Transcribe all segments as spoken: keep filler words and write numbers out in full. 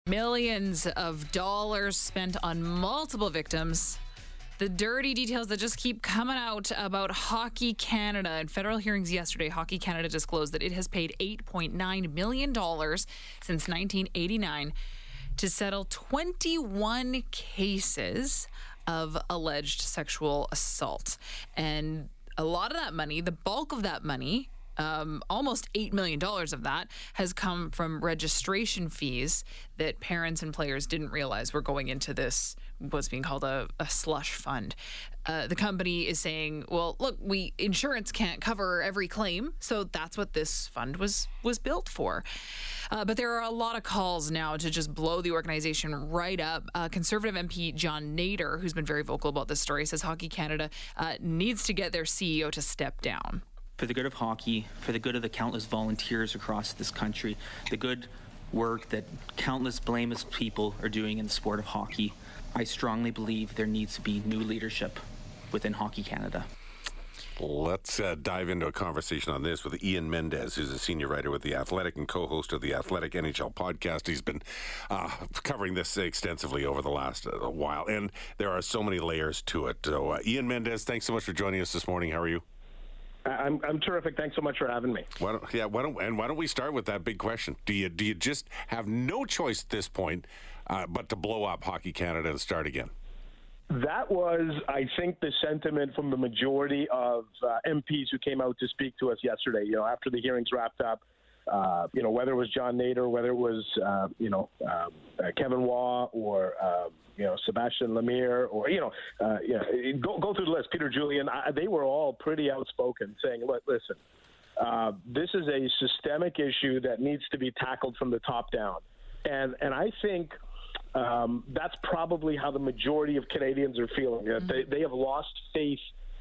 Millions of dollars spent on multiple victims. The dirty details that just keep coming out about Hockey Canada. In federal hearings yesterday, Hockey Canada disclosed that it has paid eight point nine million dollars since nineteen eighty-nine to settle twenty-one cases of alleged sexual assault. And a lot of that money, the bulk of that money, Um, almost eight million dollars of that has come from registration fees that parents and players didn't realize were going into this, what's being called a, a slush fund. Uh, the company is saying, well, look, we insurance can't cover every claim, so that's what this fund was was built for. Uh, but there are a lot of calls now to just blow the organization right up. Uh, Conservative M P John Nader, who's been very vocal about this story, says Hockey Canada uh, needs to get their C E O to step down. For the good of hockey, for the good of the countless volunteers across this country, the good work that countless blameless people are doing in the sport of hockey, I strongly believe there needs to be new leadership within Hockey Canada. Let's uh, dive into a conversation on this with Ian Mendez, who's a senior writer with The Athletic and co-host of the Athletic N H L podcast. He's been uh, covering this extensively over the last uh, while, and there are so many layers to it. So, uh, Ian Mendez, thanks so much for joining us this morning. How are you? I'm I'm terrific. Thanks so much for having me. Why don't, yeah, why don't and why don't we start with that big question? Do you do you just have no choice at this point uh, but to blow up Hockey Canada and start again? That was, I think, the sentiment from the majority of uh, M Ps who came out to speak to us yesterday. You know, after the hearings wrapped up, uh, you know, whether it was John Nader, whether it was uh, you know uh, uh, Kevin Waugh or uh, you know Sebastian Lemire, or you know, uh, you know, go go through the list. Peter Julian, I, they were all pretty outspoken, saying, "Look, listen, uh, this is a systemic issue that needs to be tackled from the top down," and and I think. Um, that's probably how the majority of Canadians are feeling. Mm-hmm. They, they have lost faith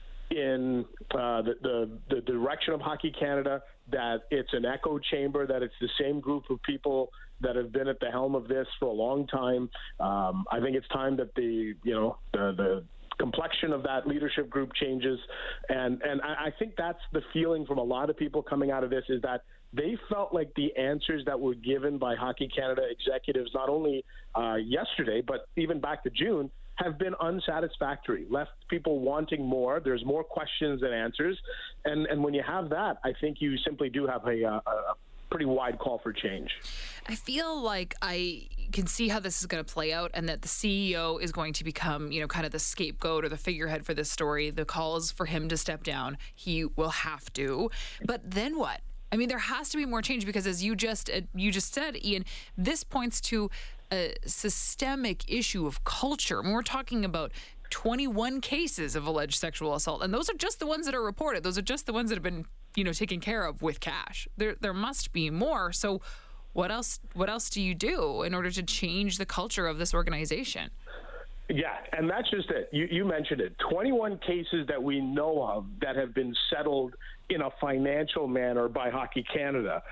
in uh, the, the, the direction of Hockey Canada, that it's an echo chamber, that it's the same group of people that have been at the helm of this for a long time. Um, I think it's time that the, you know, the, the complexion of that leadership group changes. And, and I, I think that's the feeling from a lot of people coming out of this, is that they felt like the answers that were given by Hockey Canada executives, not only uh, yesterday, but even back to June, have been unsatisfactory, left people wanting more. There's more questions than answers. And, and when you have that, I think you simply do have a, a, a pretty wide call for change. I feel like I can see how this is going to play out, and that the C E O is going to become, you know, kind of the scapegoat or the figurehead for this story. The call is for him to step down. He will have to. But then what? I mean, there has to be more change, because as you just uh, you just said, Ian, this points to a systemic issue of culture. I mean, we're talking about twenty-one cases of alleged sexual assault, and those are just the ones that are reported. Those are just the ones that have been, you know, taken care of with cash. There, there must be more. So, what else? What else do you do in order to change the culture of this organization? Yeah, and that's just it. You, you mentioned it. twenty-one cases that we know of that have been settled in a financial manner by Hockey Canada.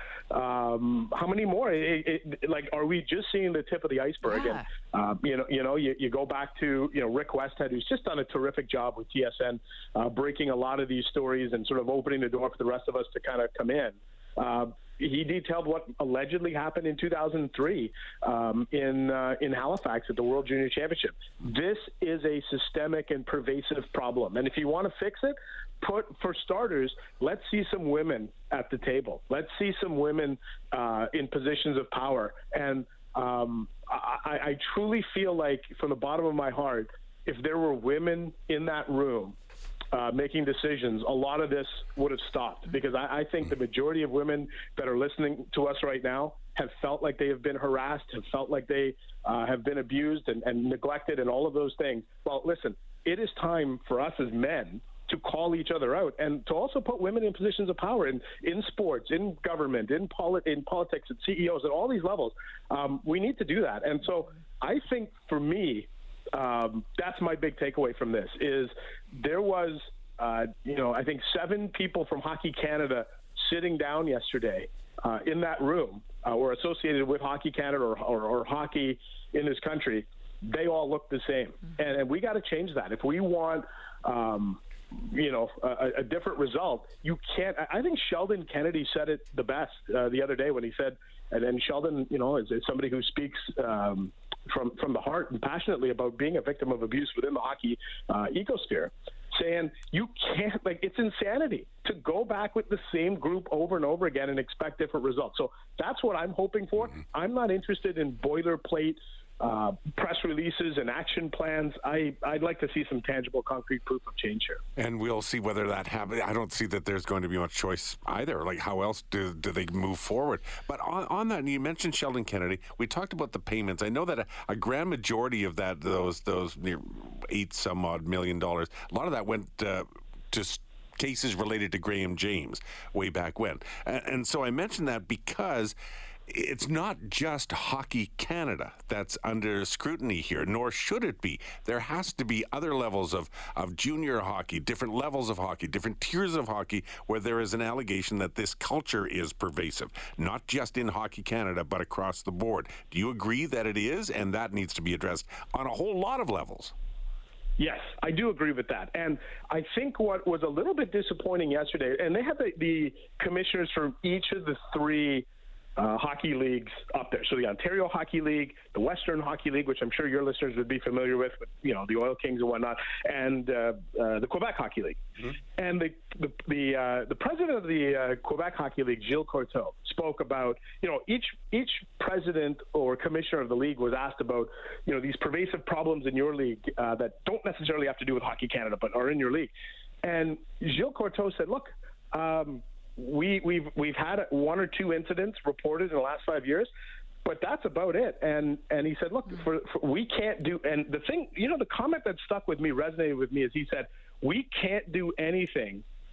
Um, how many more? It, it, like, are we just seeing the tip of the iceberg? Yeah. And, uh, you know, you know, you, you go back to, you know, Rick Westhead, who's just done a terrific job with T S N, uh, breaking a lot of these stories and sort of opening the door for the rest of us to kind of come in. Uh, he detailed what allegedly happened in two thousand three um, in uh, in Halifax at the World Junior Championship. This is a systemic and pervasive problem, and if you want to fix it, put for starters, let's see some women at the table. Let's see some women uh, in positions of power, and um, I, I truly feel like, from the bottom of my heart, if there were women in that room Uh, making decisions, a lot of this would have stopped, because I, I think the majority of women that are listening to us right now have felt like they have been harassed, have felt like they uh, have been abused and, and neglected and all of those things. Well, listen, it is time for us as men to call each other out, and to also put women in positions of power in, in sports, in government, in, poli- in politics, and C E Os at all these levels. Um, we need to do that. And so I think, for me, Um, that's my big takeaway from this, is there was, uh, you know, I think seven people from Hockey Canada sitting down yesterday uh, in that room uh, were associated with Hockey Canada or, or, or hockey in this country. They all look the same. Mm-hmm. And, and we got to change that. If we want um, you know, a, a different result. You can't. I think Sheldon Kennedy said it the best uh, the other day when he said, and then Sheldon, you know, is, is somebody who speaks um, from from the heart and passionately about being a victim of abuse within the hockey uh, ecosphere, saying you can't, like, it's insanity to go back with the same group over and over again and expect different results. So that's what I'm hoping for. Mm-hmm. I'm not interested in boilerplate Uh, press releases and action plans. I, I'd like to see some tangible, concrete proof of change here. And we'll see whether that happens. I don't see that there's going to be much choice either. Like, how else do, do they move forward? But on, on that, you mentioned Sheldon Kennedy. We talked about the payments. I know that a, a grand majority of that, those those near eight some odd million dollars, a lot of that went uh, to cases related to Graham James way back when. And, and so I mentioned that because it's not just Hockey Canada that's under scrutiny here, nor should it be. There has to be other levels of, of junior hockey, different levels of hockey, different tiers of hockey, where there is an allegation that this culture is pervasive, not just in Hockey Canada, but across the board. Do you agree that it is, and that needs to be addressed on a whole lot of levels? Yes, I do agree with that. And I think what was a little bit disappointing yesterday, and they had the, the commissioners from each of the three Uh, hockey leagues up there. So the Ontario Hockey League, the Western Hockey League, which I'm sure your listeners would be familiar with, with you know, the Oil Kings and whatnot, and uh, uh, the Quebec Hockey League. Mm-hmm. And the the the, uh, the president of the uh, Quebec Hockey League, Gilles Courteau, spoke about, you know, each each president or commissioner of the league was asked about, you know, these pervasive problems in your league uh, that don't necessarily have to do with Hockey Canada, but are in your league. And Gilles Courteau said, look, um, We, we've we've had one or two incidents reported in the last five years, but that's about it. And and he said, look, for, for, we can't do. And the thing, you know, the comment that stuck with me, resonated with me, is he said, we can't do anything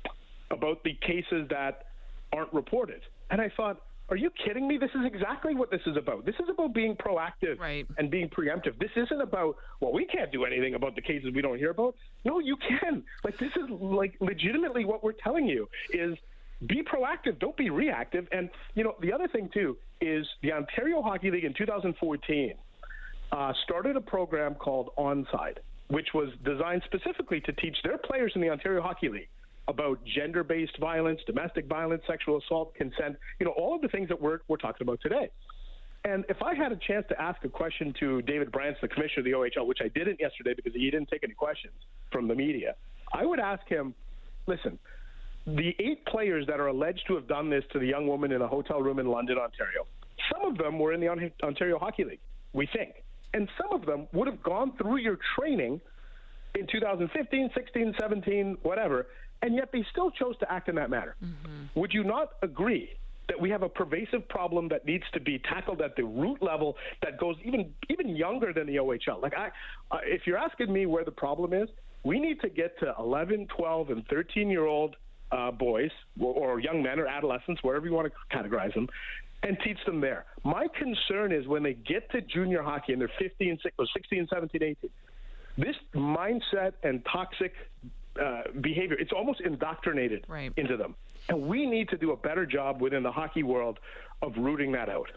about the cases that aren't reported. And I thought, are you kidding me? This is exactly what this is about. This is about being proactive right. and being preemptive. This isn't about, well, we can't do anything about the cases we don't hear about. No, you can. Like, this is like legitimately what we're telling you is, be proactive, don't be reactive. And, you know, the other thing, too, is the Ontario Hockey League in two thousand fourteen uh, started a program called Onside, which was designed specifically to teach their players in the Ontario Hockey League about gender-based violence, domestic violence, sexual assault, consent, you know, all of the things that we're, we're talking about today. And if I had a chance to ask a question to David Branson, the commissioner of the O H L, which I didn't yesterday because he didn't take any questions from the media, I would ask him, listen, the eight players that are alleged to have done this to the young woman in a hotel room in London, Ontario, some of them were in the Ontario Hockey League, we think. And some of them would have gone through your training in two thousand fifteen, sixteen, seventeen, whatever, and yet they still chose to act in that manner. Mm-hmm. Would you not agree that we have a pervasive problem that needs to be tackled at the root level that goes even even younger than the O H L? Like, I, uh, if you're asking me where the problem is, we need to get to eleven, twelve, and thirteen-year-old Uh, boys or, or young men or adolescents, wherever you want to categorize them, and teach them there. My concern is when they get to junior hockey and they're fifteen, sixteen, seventeen, eighteen, this mindset and toxic uh, behavior, it's almost indoctrinated right. into them. And we need to do a better job within the hockey world of rooting that out.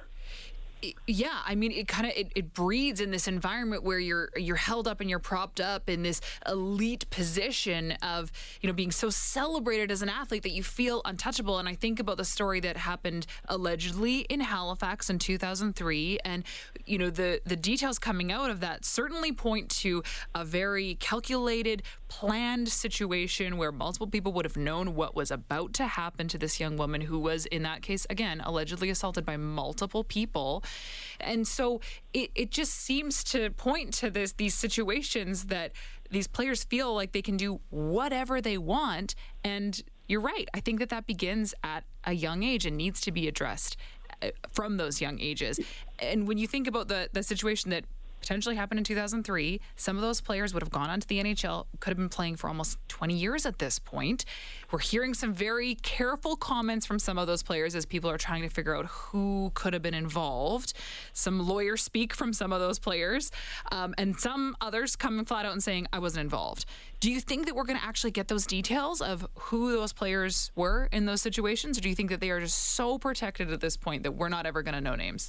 Yeah, I mean, it kind of it, it breeds in this environment where you're you're held up and you're propped up in this elite position of, you know, being so celebrated as an athlete that you feel untouchable. And I think about the story that happened allegedly in Halifax in two thousand three, and you know the the details coming out of that certainly point to a very calculated, planned situation where multiple people would have known what was about to happen to this young woman who was, in that case, again, allegedly assaulted by multiple people. And so it, it just seems to point to this these situations that these players feel like they can do whatever they want. And you're right. I think that that begins at a young age and needs to be addressed from those young ages. And when you think about the, the situation that potentially happened in two thousand three, some of those players would have gone on to the N H L, could have been playing for almost twenty years at this point. We're hearing some very careful comments from some of those players as people are trying to figure out who could have been involved. Some lawyers speak from some of those players, um, and some others coming flat out and saying, I wasn't involved. Do you think that we're going to actually get those details of who those players were in those situations, or do you think that they are just so protected at this point that we're not ever going to know names?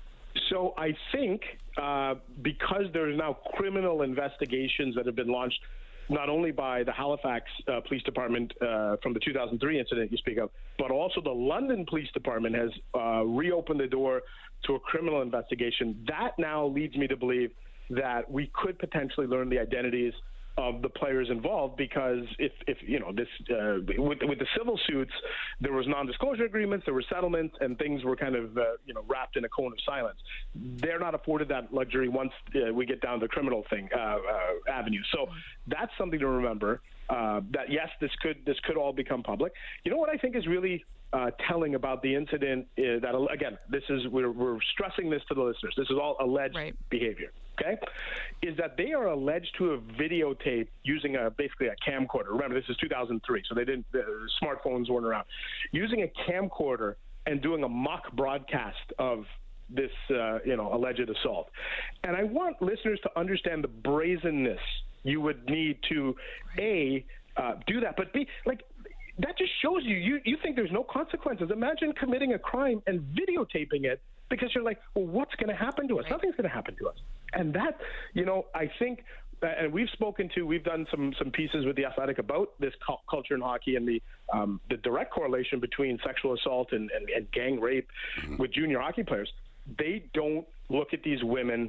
So I think uh, because there's now criminal investigations that have been launched not only by the Halifax uh, Police Department uh, from the two thousand three incident you speak of, but also the London Police Department has uh, reopened the door to a criminal investigation. That now leads me to believe that we could potentially learn the identities of the players involved, because if, if you know, this uh, with, with the civil suits, there was non-disclosure agreements, there were settlements, and things were kind of, uh, you know, wrapped in a cone of silence. They're not afforded that luxury once uh, we get down the criminal thing uh, uh, avenue. So that's something to remember, uh, that, yes, this could this could all become public. You know what I think is really uh, telling about the incident is that, again, this is we're, we're stressing this to the listeners. This is all alleged right. behavior. Okay, is that they are alleged to have videotaped using a basically a camcorder. Remember, this is two thousand three, so they didn't. The smartphones weren't around. Using a camcorder and doing a mock broadcast of this, uh, you know, alleged assault. And I want listeners to understand the brazenness you would need to a uh, do that, but b like. That just shows you, you you think there's no consequences. Imagine committing a crime and videotaping it, because you're like, well, what's going to happen to us? Right. Nothing's going to happen to us. And that, you know, I think, uh, and we've spoken to, we've done some some pieces with The Athletic about this cu- culture in hockey and the um, the direct correlation between sexual assault and, and, and gang rape mm-hmm. with junior hockey players. They don't look at these women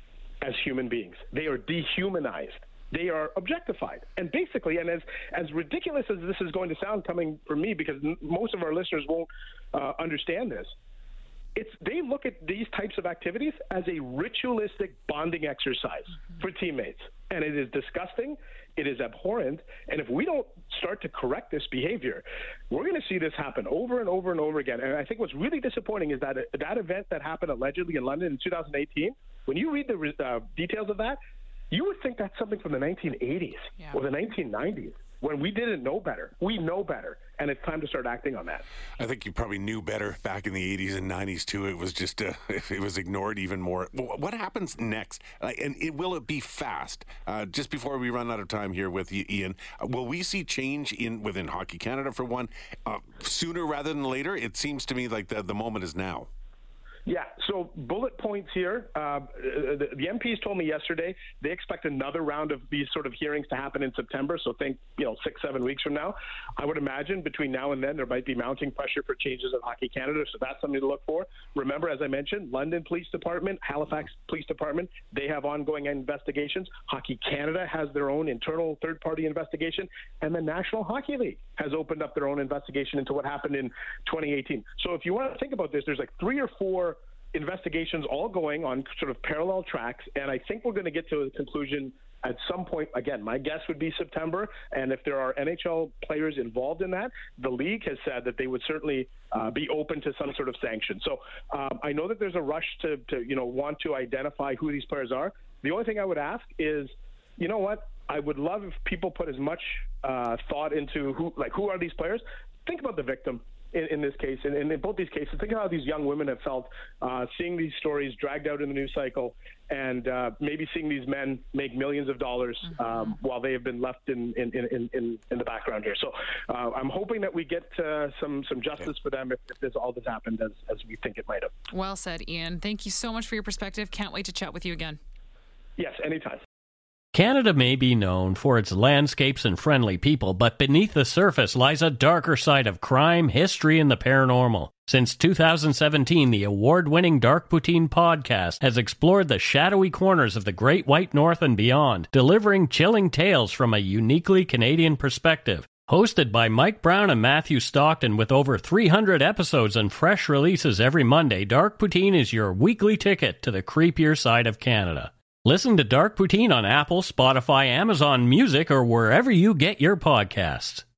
as human beings. They are dehumanized. They are objectified. And basically, and as, as ridiculous as this is going to sound coming from me, because n- most of our listeners won't uh, understand this, it's they look at these types of activities as a ritualistic bonding exercise mm-hmm. for teammates. And it is disgusting. It is abhorrent. And if we don't start to correct this behavior, we're going to see this happen over and over and over again. And I think what's really disappointing is that that event that happened allegedly in London in two thousand eighteen, when you read the uh, details of that, you would think that's something from the nineteen eighties yeah. or the nineteen nineties, when we didn't know better. We know better, and it's time to start acting on that. I think you probably knew better back in the eighties and nineties, too. It was just, uh, it was ignored even more. What happens next? Uh, and it, will it be fast? Uh, just before we run out of time here with you, Ian, uh, will we see change in within Hockey Canada, for one, uh, sooner rather than later? It seems to me like the, the moment is now. Yeah, so bullet points here. Uh, the, the M Ps told me yesterday they expect another round of these sort of hearings to happen in September, so think, you know, six, seven weeks from now. I would imagine between now and then there might be mounting pressure for changes in Hockey Canada, so that's something to look for. Remember, as I mentioned, London Police Department, Halifax Police Department, they have ongoing investigations. Hockey Canada has their own internal third-party investigation, and the National Hockey League has opened up their own investigation into what happened in twenty eighteen. So if you want to think about this, there's like three or four investigations all going on sort of parallel tracks, and I think we're going to get to a conclusion at some point. Again, my guess would be September, and if there are N H L players involved in that, the league has said that they would certainly uh, be open to some sort of sanction. So um, I know that there's a rush to, to, you know, want to identify who these players are. The only thing I would ask is, you know what, I would love if people put as much uh, thought into who, like, who are these players? Think about the victim. In, in this case, and in, in both these cases, think of how these young women have felt uh, seeing these stories dragged out in the news cycle, and uh, maybe seeing these men make millions of dollars mm-hmm. um, while they have been left in in, in, in, in the background here. So uh, I'm hoping that we get uh, some some justice for them if, if this all this happened as, as we think it might have. Well said, Ian. Thank you so much for your perspective. Can't wait to chat with you again. Yes, anytime. Canada may be known for its landscapes and friendly people, but beneath the surface lies a darker side of crime, history, and the paranormal. Since two thousand seventeen, the award-winning Dark Poutine podcast has explored the shadowy corners of the Great White North and beyond, delivering chilling tales from a uniquely Canadian perspective. Hosted by Mike Brown and Matthew Stockton with over three hundred episodes and fresh releases every Monday, Dark Poutine is your weekly ticket to the creepier side of Canada. Listen to Dark Poutine on Apple, Spotify, Amazon Music, or wherever you get your podcasts.